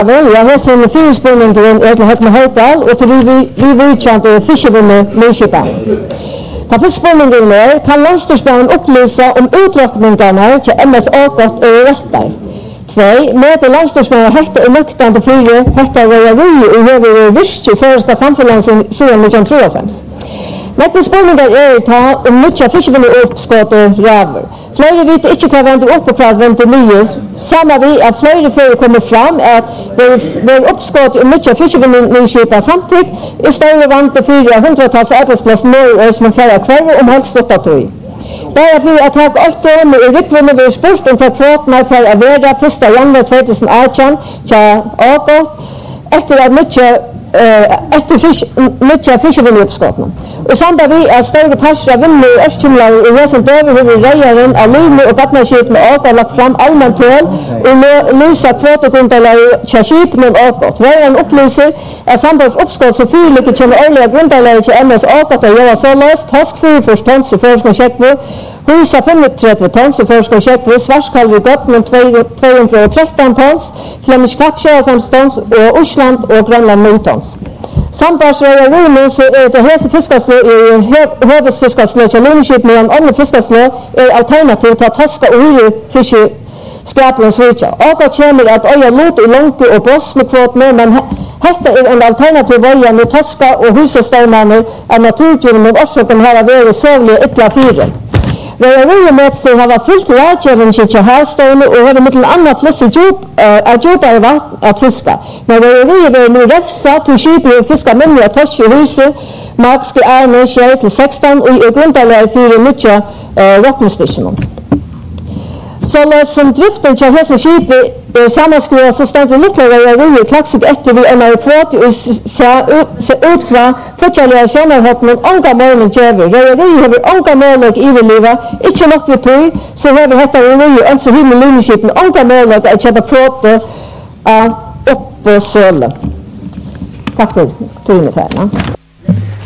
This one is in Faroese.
Ja, här ser ni finspårningen till Högme Höjdal och till vi vidkände Fiskevinne Nyköping. Ta fiskspårningen kan Landstorgsbanan upplysa om uträkningarna till MS Akot och rättar. 2. Med Landstorgsbanan hektar och möktande 4 hektar röjeri och höver virst i första samfällan sedan 1993. Nätta spårningar ta om mycket Fiskevinne uppskott och räver. Flera vet inte vad vänder upp och vad vänder nya. Samma vi att flera för kommer fram att vår uppskott och mycket Fiskevinne Nyköping samtidigt är större vant till 400-tals arbetsplatser norr som förra kvar om helst 8 tog. Därför att ha 8 år med ryckvinne vid sport om kvartna för att vara 1 januari 2018 till Akot efter att mycket Fiskevinne uppskotten. Och samband vi är större parter av vinner och östkymlar och resten döver hur rejaren av linje och gatmarskip med Akot lagt fram allmänt tål och lysa kvotegrundarläge till skip med Akot. Rejaren upplyser att sambands uppskott så fyrlycket kommer årliga grundarläge till MS Akot och göra så löst task 4 för tons och förskån checkvå, husa 35 tons och förskån checkvå, svarskalv i Gotland 213 tons, Flemish Kapsjö 5 tons och Osland och Grönland 0 tons. Sambandsröjarrumen så är det hese fiskaslå i hövesfiskaslå till Linköping medan andra fiskaslå är alternativ till att taska och hyre fiskeskapar och svitja. Akot kommer att öja lot i långt och boss med kvot med, men detta är en alternativ varje med taska och husestånarna av naturgivning med orsöken här av er sövliga ytla 4. Röjarrumen med sig har fyllt rätjäven till havstående och har mittel annat flöss i djupare vatten att fiska. Men röjeriet är nu räfsat till skipet och fiskar mindre torsk i huset, max till ärne, tjej till 16 och i grundarläge 4 nyttja rocknestitionen. Så som driften till hese skipet sammanskruva så stämmer lite röjeriet klaxigt efter vi en kvot och ser ut från fortsatta kännerheten och ånga målen tjäver. Röjeriet har ånga målet i livet, inte något vi tog, så har vi detta röjeriet inte så hinner linjeskipen ånga målet att köpa kvoter upp på sölen. Tack för tog in i färgerna.